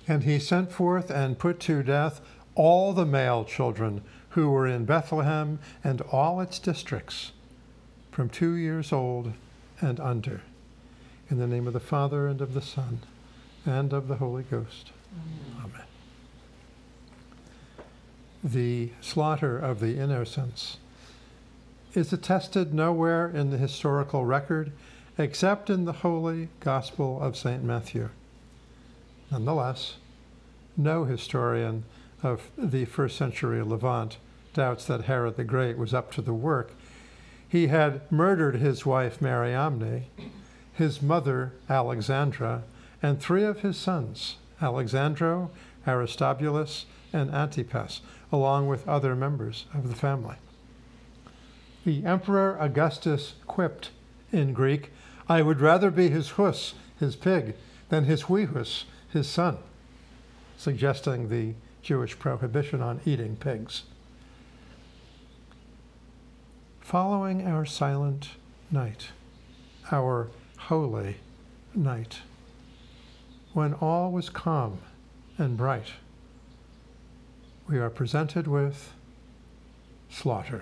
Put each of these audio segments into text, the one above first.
And he sent forth and put to death all the male children who were in Bethlehem and all its districts, from 2 years old and under. In the name of the Father, and of the Son, and of the Holy Ghost. Amen. The slaughter of the innocents is attested nowhere in the historical record except in the Holy Gospel of St. Matthew. Nonetheless, no historian of the first century Levant doubts that Herod the Great was up to the work. He had murdered his wife Mariamne, his mother Alexandra, and 3 of his sons, Alexandro, Aristobulus, and Antipas, along with other members of the family. The Emperor Augustus quipped in Greek, "I would rather be his hus, his pig, than his huihus, his son," suggesting the Jewish prohibition on eating pigs. Following our silent night, our holy night, when all was calm and bright, we are presented with slaughter.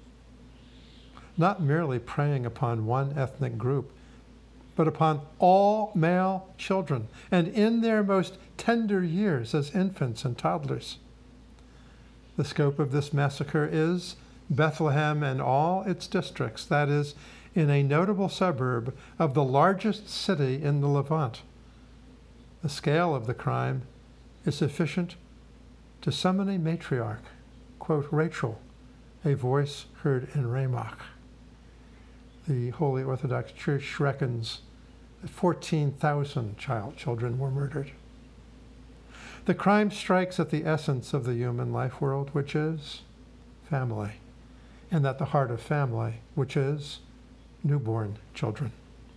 Not merely preying upon one ethnic group, but upon all male children, and in their most tender years as infants and toddlers. The scope of this massacre is Bethlehem and all its districts, that is, in a notable suburb of the largest city in the Levant. The scale of the crime is sufficient to summon a matriarch, quote Rachel, a voice heard in Ramach. The Holy Orthodox Church reckons that 14,000 children were murdered. The crime strikes at the essence of the human life world, which is family, and at the heart of family, which is newborn children.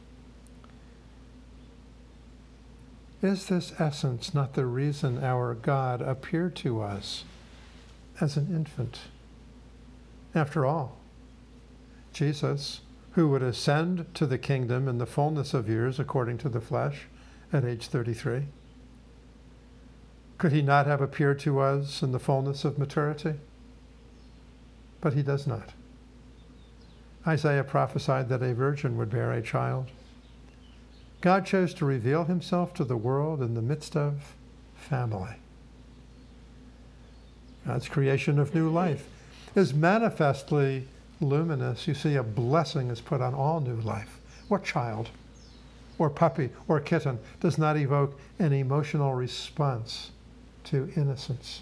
Is this essence not the reason our God appeared to us as an infant? After all, Jesus, who would ascend to the kingdom in the fullness of years according to the flesh at age 33, could he not have appeared to us in the fullness of maturity? But he does not. Isaiah prophesied that a virgin would bear a child. God chose to reveal himself to the world in the midst of family. God's creation of new life is manifestly luminous. You see, a blessing is put on all new life. What child or puppy or kitten does not evoke an emotional response to innocence?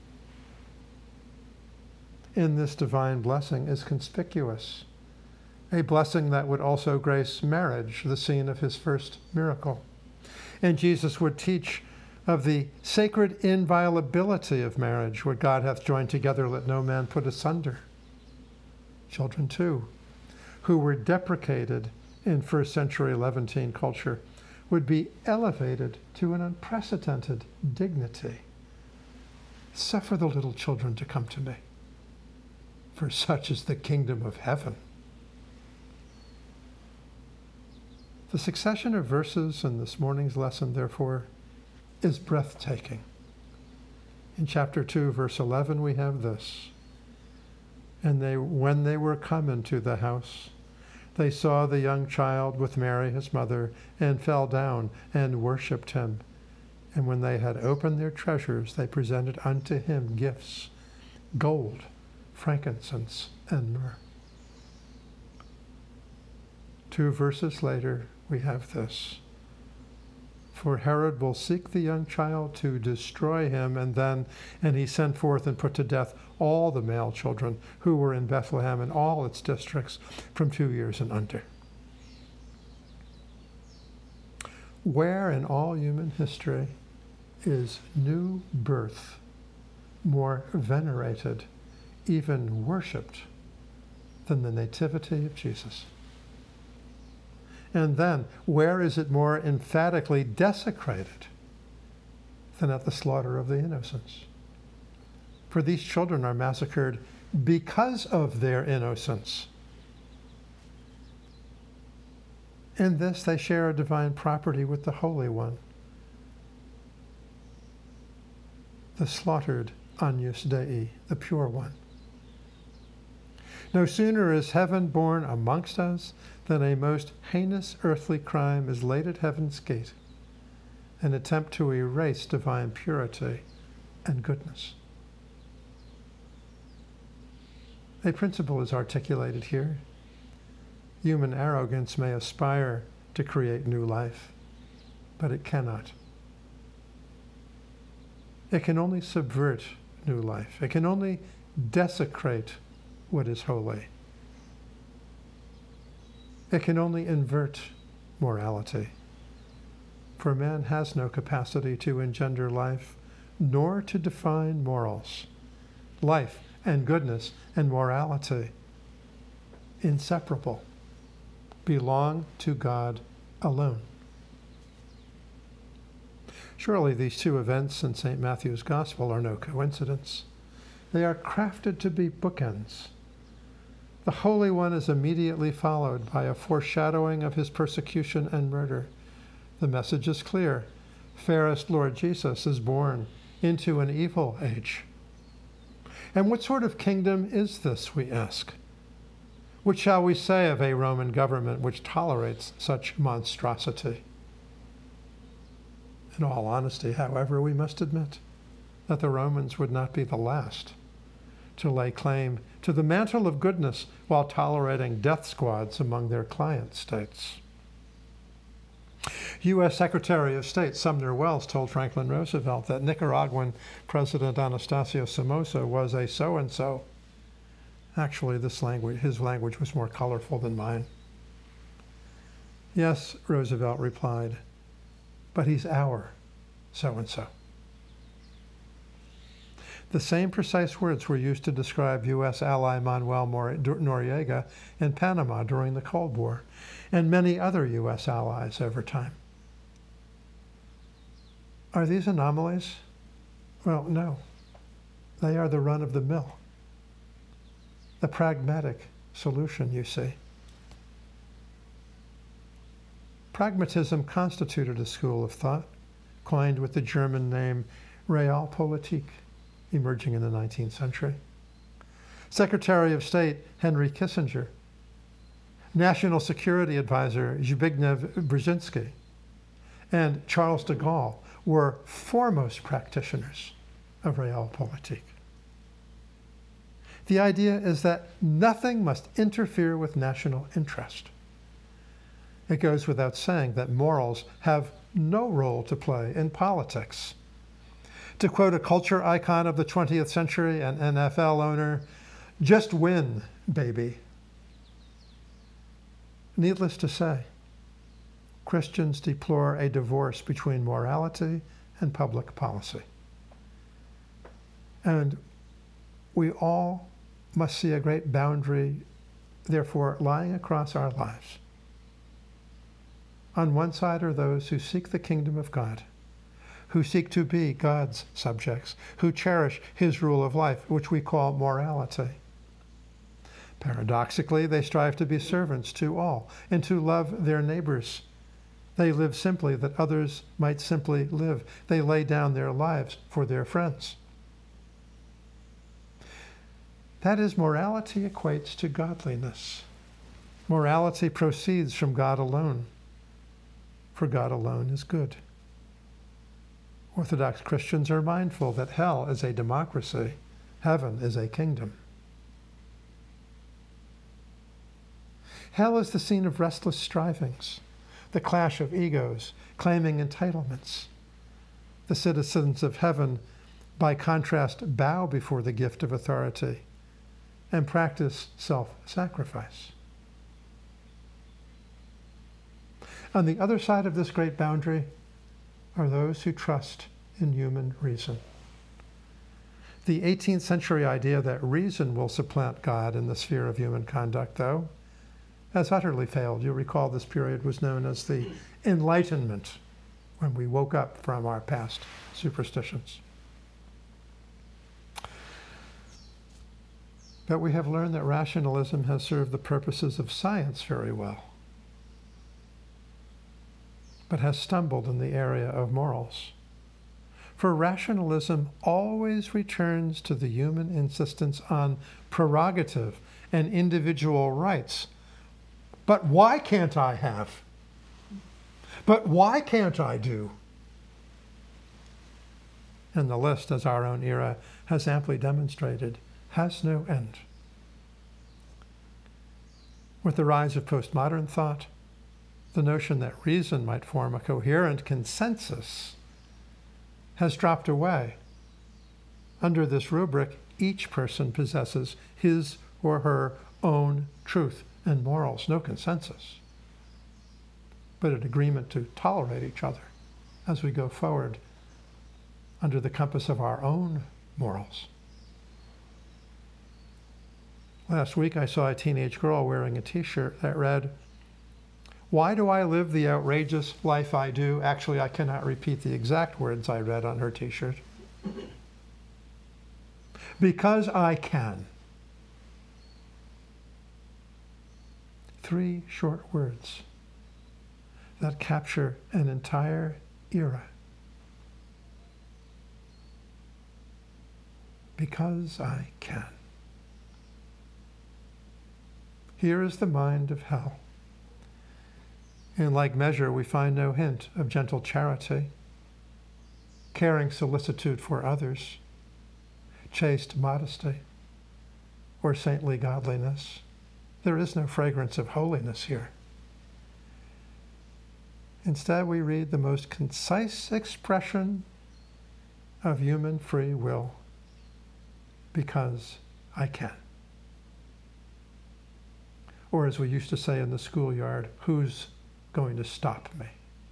In this divine blessing is conspicuous a blessing that would also grace marriage, the scene of his first miracle. And Jesus would teach of the sacred inviolability of marriage. What God hath joined together, let no man put asunder. Children, too, who were deprecated in first century Levantine culture, would be elevated to an unprecedented dignity. Suffer the little children to come to me, for such is the kingdom of heaven. The succession of verses in this morning's lesson, therefore, is breathtaking. In chapter 2, verse 11, we have this. And when they were come into the house, they saw the young child with Mary his mother, and fell down and worshipped him. And when they had opened their treasures, they presented unto him gifts, gold, frankincense, and myrrh. 2 verses later, we have this. For Herod will seek the young child to destroy him, and he sent forth and put to death all the male children who were in Bethlehem and all its districts from 2 years and under. Where in all human history is new birth more venerated, even worshipped, than the nativity of Jesus? And then, where is it more emphatically desecrated than at the slaughter of the innocents? For these children are massacred because of their innocence. In this, they share a divine property with the Holy One. the slaughtered Agnus Dei, the pure one. No sooner is heaven born amongst us than a most heinous earthly crime is laid at heaven's gate, an attempt to erase divine purity and goodness. A principle is articulated here. Human arrogance may aspire to create new life, but it cannot. It can only subvert new life. It can only desecrate what is holy. It can only invert morality. For man has no capacity to engender life, nor to define morals. Life and goodness and morality, inseparable, belong to God alone. Surely these two events in St. Matthew's Gospel are no coincidence. They are crafted to be bookends. The Holy One is immediately followed by a foreshadowing of his persecution and murder. The message is clear. Fairest Lord Jesus is born into an evil age. And what sort of kingdom is this, we ask? What shall we say of a Roman government which tolerates such monstrosity? In all honesty, however, we must admit that the Romans would not be the last to lay claim to the mantle of goodness while tolerating death squads among their client states. U.S. Secretary of State Sumner Welles told Franklin Roosevelt that Nicaraguan President Anastasio Somoza was a so-and-so. Actually, his language was more colorful than mine. Yes, Roosevelt replied, but he's our so-and-so. The same precise words were used to describe U.S. ally Manuel Noriega in Panama during the Cold War, and many other U.S. allies over time. Are these anomalies? Well, no. They are the run-of-the-mill, the pragmatic solution, you see. Pragmatism constituted a school of thought, coined with the German name Realpolitik, emerging in the 19th century. Secretary of State Henry Kissinger, National Security Advisor Zbigniew Brzezinski, and Charles de Gaulle were foremost practitioners of Realpolitik. The idea is that nothing must interfere with national interest. It goes without saying that morals have no role to play in politics. To quote a culture icon of the 20th century, an NFL owner, just win, baby. Needless to say, Christians deplore a divorce between morality and public policy. And we all must see a great boundary, therefore, lying across our lives. On one side are those who seek the kingdom of God, who seek to be God's subjects, who cherish his rule of life, which we call morality. Paradoxically, they strive to be servants to all and to love their neighbors. They live simply that others might simply live. They lay down their lives for their friends. That is, morality equates to godliness. Morality proceeds from God alone, for God alone is good. Orthodox Christians are mindful that hell is a democracy, heaven is a kingdom. Hell is the scene of restless strivings, the clash of egos, claiming entitlements. The citizens of heaven, by contrast, bow before the gift of authority and practice self-sacrifice. On the other side of this great boundary are those who trust in human reason. The 18th century idea that reason will supplant God in the sphere of human conduct, though, has utterly failed. You'll recall this period was known as the Enlightenment, when we woke up from our past superstitions. But we have learned that rationalism has served the purposes of science very well, but has stumbled in the area of morals. For rationalism always returns to the human insistence on prerogative and individual rights. But why can't I have? But why can't I do? And the list, as our own era has amply demonstrated, has no end. With the rise of postmodern thought, the notion that reason might form a coherent consensus has dropped away. Under this rubric, each person possesses his or her own truth and morals, no consensus, but an agreement to tolerate each other as we go forward under the compass of our own morals. Last week I saw a teenage girl wearing a t-shirt that read, "Why do I live the outrageous life I do?" Actually, I cannot repeat the exact words I read on her t-shirt. Because I can. 3 short words that capture an entire era. Because I can. Here is the mind of hell. In like measure, we find no hint of gentle charity, caring solicitude for others, chaste modesty, or saintly godliness. There is no fragrance of holiness here. Instead, we read the most concise expression of human free will, because I can. Or as we used to say in the schoolyard, who's going to stop me?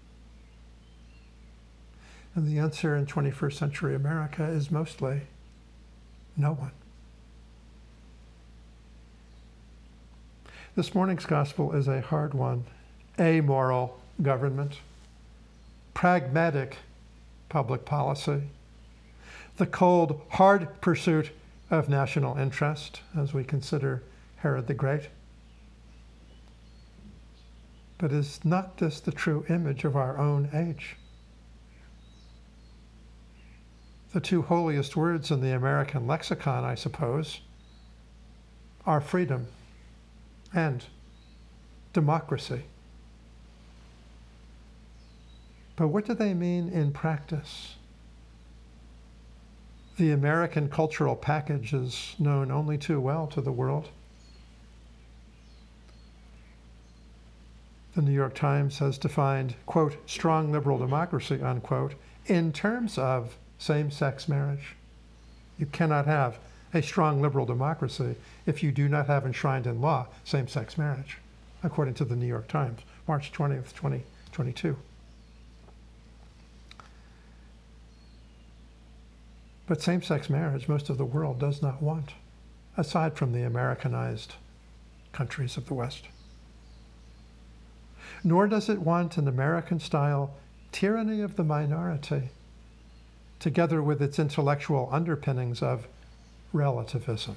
And the answer in 21st century America is mostly no one. This morning's gospel is a hard one. Amoral government, pragmatic public policy, the cold, hard pursuit of national interest as we consider Herod the Great. But is not this the true image of our own age? The 2 holiest words in the American lexicon, I suppose, are freedom and democracy. But what do they mean in practice? The American cultural package is known only too well to the world. The New York Times has defined, quote, strong liberal democracy, unquote, in terms of same-sex marriage. You cannot have a strong liberal democracy if you do not have enshrined in law same-sex marriage, according to the New York Times, March 20th, 2022. But same-sex marriage, most of the world does not want, aside from the Americanized countries of the West. Nor does it want an American-style tyranny of the minority, together with its intellectual underpinnings of relativism.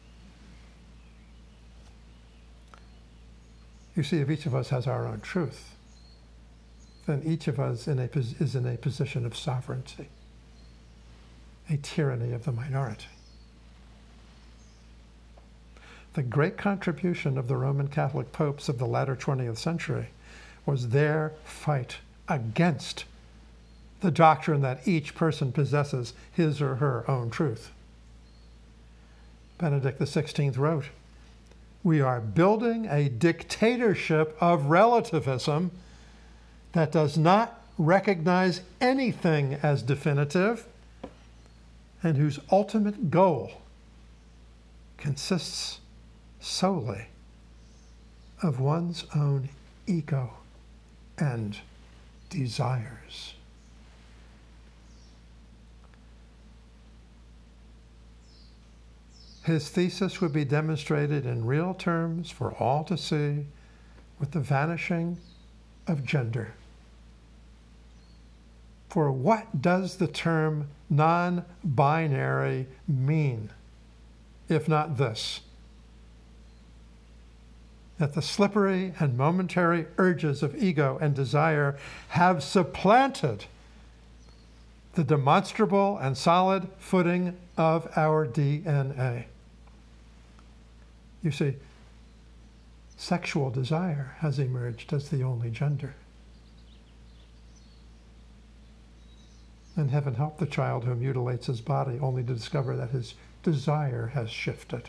You see, if each of us has our own truth, then each of us is in a position of sovereignty, a tyranny of the minority. The great contribution of the Roman Catholic popes of the latter 20th century was their fight against the doctrine that each person possesses his or her own truth. Benedict XVI wrote, "We are building a dictatorship of relativism that does not recognize anything as definitive and whose ultimate goal consists solely of one's own ego and desires." His thesis would be demonstrated in real terms for all to see with the vanishing of gender. For what does the term non-binary mean, if not this? That the slippery and momentary urges of ego and desire have supplanted the demonstrable and solid footing of our DNA. You see, sexual desire has emerged as the only gender. And heaven help the child who mutilates his body only to discover that his desire has shifted.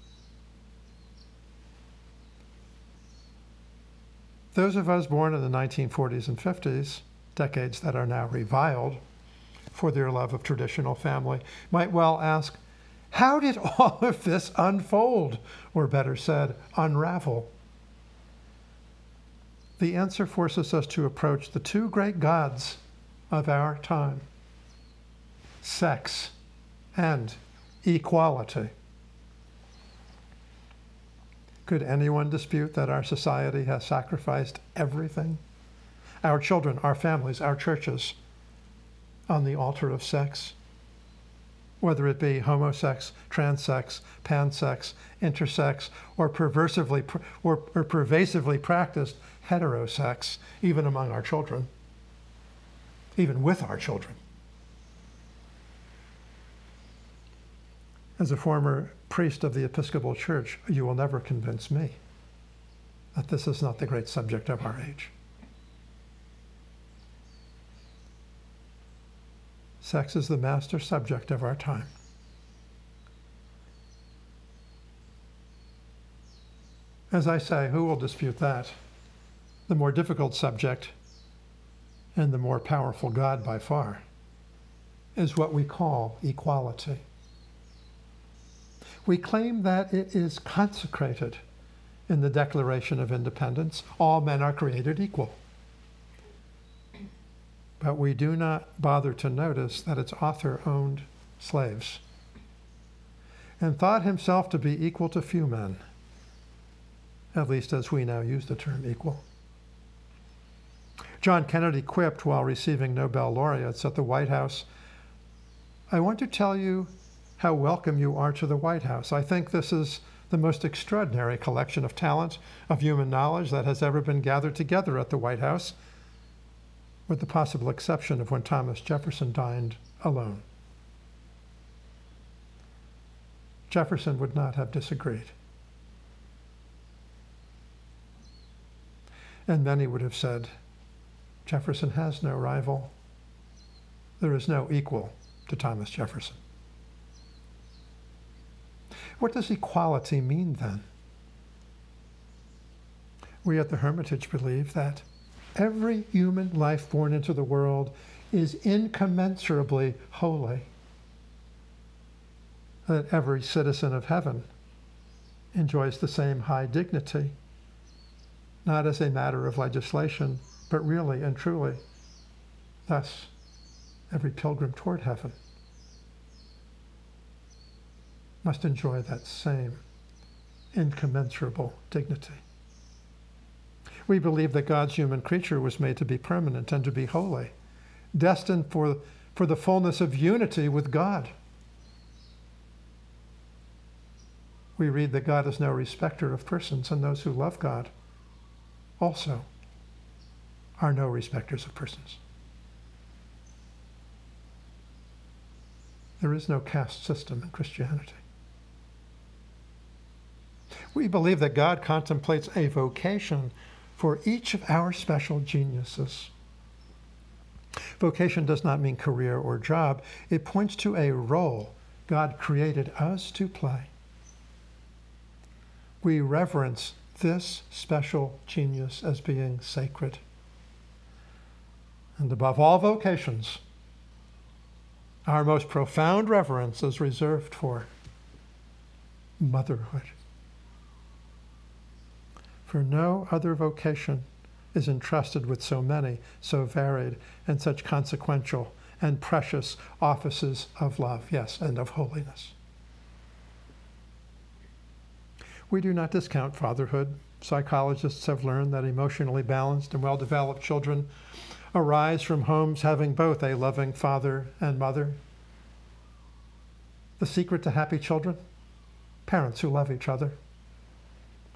Those of us born in the 1940s and 50s, decades that are now reviled for their love of traditional family, might well ask, how did all of this unfold, or better said, unravel? The answer forces us to approach the two great gods of our time: sex and equality. Could anyone dispute that our society has sacrificed everything? Our children, our families, our churches, on the altar of sex? Whether it be homosex, transsex, pansex, intersex, or pervasively practiced heterosex, even among our children, even with our children. As a former priest of the Episcopal Church, you will never convince me that this is not the great subject of our age. Sex is the master subject of our time. As I say, who will dispute that? The more difficult subject, and the more powerful God by far, is what we call equality. We claim that it is consecrated in the Declaration of Independence. All men are created equal. But we do not bother to notice that its author owned slaves and thought himself to be equal to few men, at least as we now use the term equal. John Kennedy quipped while receiving Nobel laureates at the White House, "I want to tell you how welcome you are to the White House. I think this is the most extraordinary collection of talent, of human knowledge that has ever been gathered together at the White House, with the possible exception of when Thomas Jefferson dined alone." Jefferson would not have disagreed. And many would have said, Jefferson has no rival. There is no equal to Thomas Jefferson. What does equality mean then? We at the Hermitage believe that every human life born into the world is incommensurably holy, that every citizen of heaven enjoys the same high dignity, not as a matter of legislation, but really and truly. Thus, every pilgrim toward heaven must enjoy that same incommensurable dignity. We believe that God's human creature was made to be permanent and to be holy, destined for the fullness of unity with God. We read that God is no respecter of persons, and those who love God also are no respecters of persons. There is no caste system in Christianity. We believe that God contemplates a vocation for each of our special geniuses. Vocation does not mean career or job. It points to a role God created us to play. We reverence this special genius as being sacred. And above all vocations, our most profound reverence is reserved for motherhood. For no other vocation is entrusted with so many, so varied, and such consequential and precious offices of love, yes, and of holiness. We do not discount fatherhood. Psychologists have learned that emotionally balanced and well-developed children arise from homes having both a loving father and mother. The secret to happy children? Parents who love each other.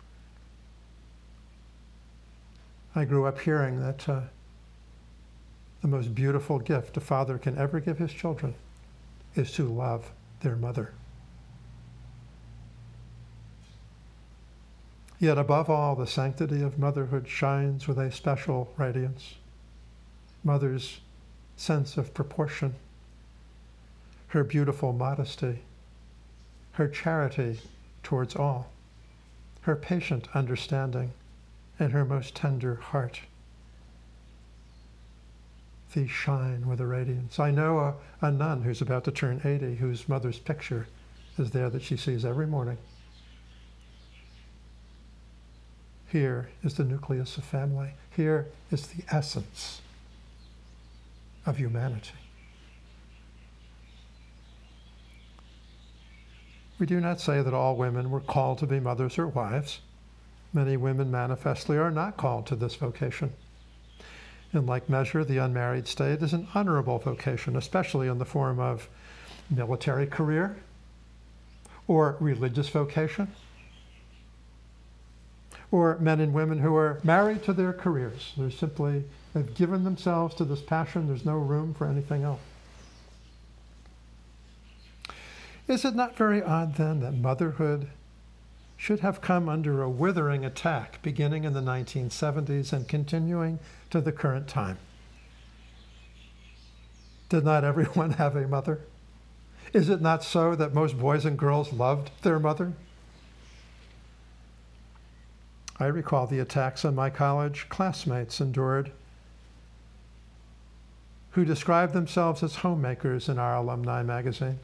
I grew up hearing that The most beautiful gift a father can ever give his children is to love their mother. Yet above all, the sanctity of motherhood shines with a special radiance. Mother's sense of proportion, her beautiful modesty, her charity towards all, her patient understanding, and her most tender heart. These shine with a radiance. I know a nun who's about to turn 80, whose mother's picture is there that she sees every morning. Here is the nucleus of family. Here is the essence of humanity. We do not say that all women were called to be mothers or wives. Many women manifestly are not called to this vocation. In like measure, the unmarried state is an honorable vocation, especially in the form of military career or religious vocation, or men and women who are married to their careers. They've given themselves to this passion. There's no room for anything else. Is it not very odd then that motherhood should have come under a withering attack beginning in the 1970s and continuing to the current time? Did not everyone have a mother? Is it not so that most boys and girls loved their mother? I recall the attacks on my college classmates endured, who described themselves as homemakers in our alumni magazine.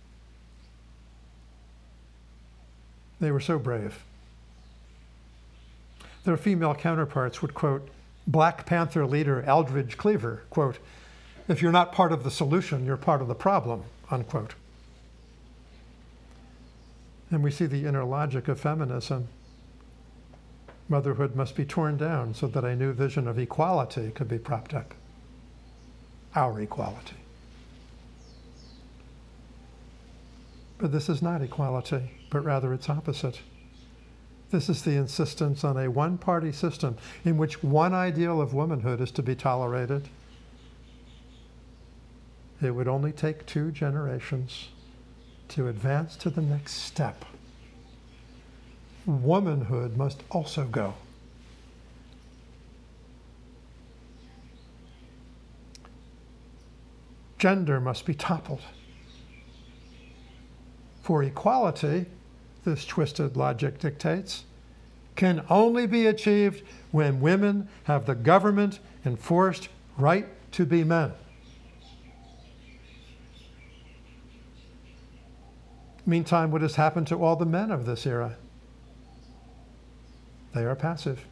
They were so brave. Their female counterparts would quote Black Panther leader Eldridge Cleaver, quote, "If you're not part of the solution, you're part of the problem," unquote. And we see the inner logic of feminism. Motherhood must be torn down so that a new vision of equality could be propped up. Our equality. But this is not equality, but rather its opposite. This is the insistence on a one-party system in which one ideal of womanhood is to be tolerated. It would only take 2 generations to advance to the next step. Womanhood must also go. Gender must be toppled. For equality, this twisted logic dictates, can only be achieved when women have the government-enforced right to be men. Meantime, what has happened to all the men of this era? They are passive.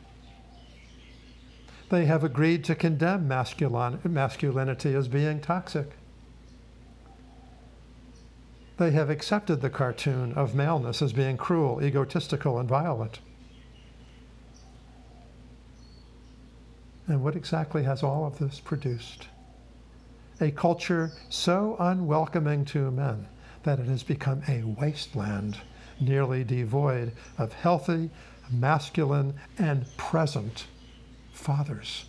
They have agreed to condemn masculinity as being toxic. They have accepted the cartoon of maleness as being cruel, egotistical, and violent. And what exactly has all of this produced? A culture so unwelcoming to men that it has become a wasteland, nearly devoid of healthy, masculine, and present fathers.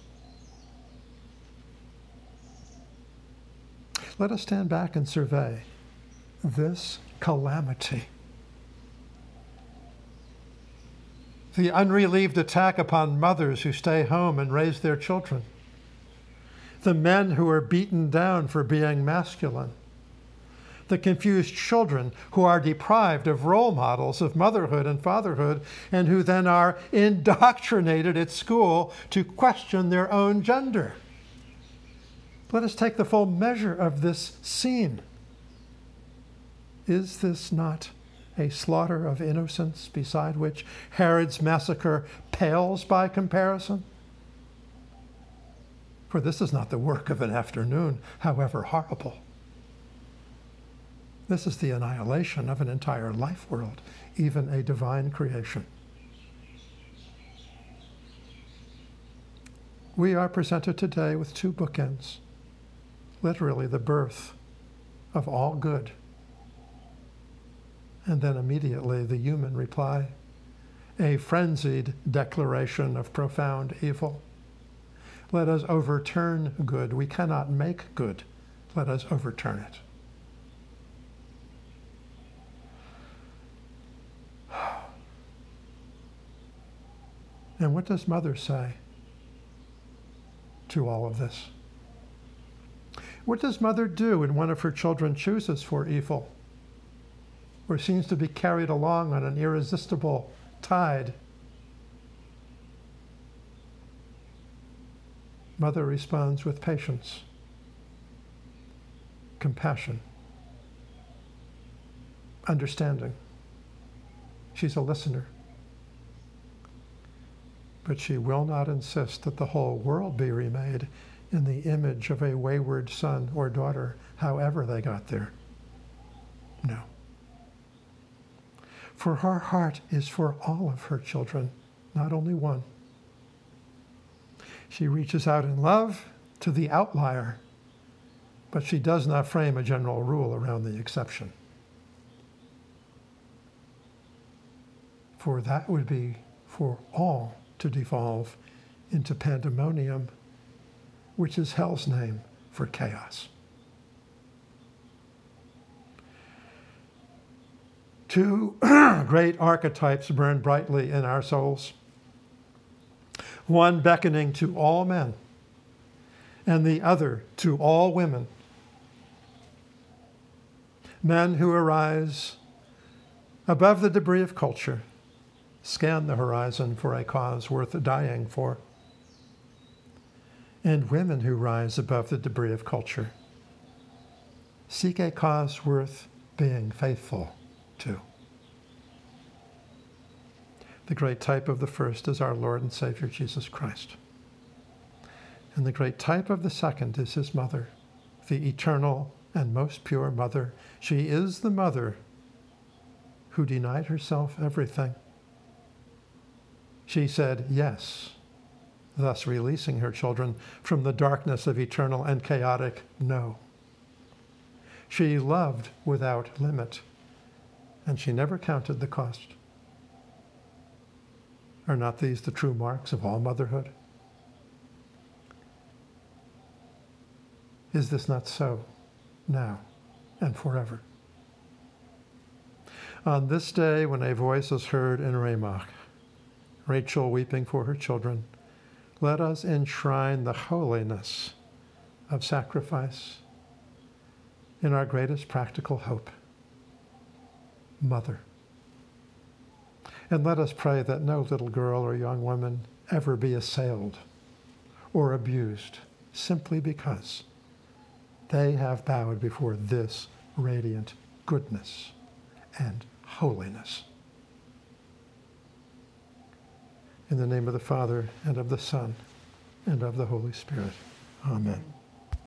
Let us stand back and survey this calamity. The unrelieved attack upon mothers who stay home and raise their children. The men who are beaten down for being masculine. The confused children who are deprived of role models of motherhood and fatherhood, and who then are indoctrinated at school to question their own gender. Let us take the full measure of this scene. Is this not a slaughter of innocents beside which Herod's massacre pales by comparison? For this is not the work of an afternoon, however horrible. This is the annihilation of an entire life world, even a divine creation. We are presented today with 2 bookends, literally the birth of all good, and then immediately the human reply, a frenzied declaration of profound evil. Let us overturn good. We cannot make good. Let us overturn it. And what does Mother say to all of this? What does Mother do when one of her children chooses for evil, or seems to be carried along on an irresistible tide? Mother responds with patience, compassion, understanding. She's a listener. But she will not insist that the whole world be remade in the image of a wayward son or daughter, however they got there. No. For her heart is for all of her children, not only one. She reaches out in love to the outlier, but she does not frame a general rule around the exception. For that would be for all to devolve into pandemonium, which is hell's name for chaos. Two great archetypes burn brightly in our souls. One beckoning to all men, and the other to all women. Men who arise above the debris of culture, scan the horizon for a cause worth dying for. And women who rise above the debris of culture, seek a cause worth being faithful to. The great type of the first is our Lord and Savior Jesus Christ. And the great type of the second is his mother, the eternal and most pure mother. She is the mother who denied herself everything. She said yes, thus releasing her children from the darkness of eternal and chaotic no. She loved without limit, and she never counted the cost. Are not these the true marks of all motherhood? Is this not so now and forever? On this day, when a voice is heard in Ramah, Rachel weeping for her children, let us enshrine the holiness of sacrifice in our greatest practical hope, Mother. And let us pray that no little girl or young woman ever be assailed or abused simply because they have bowed before this radiant goodness and holiness. In the name of the Father, and of the Son, and of the Holy Spirit. Amen.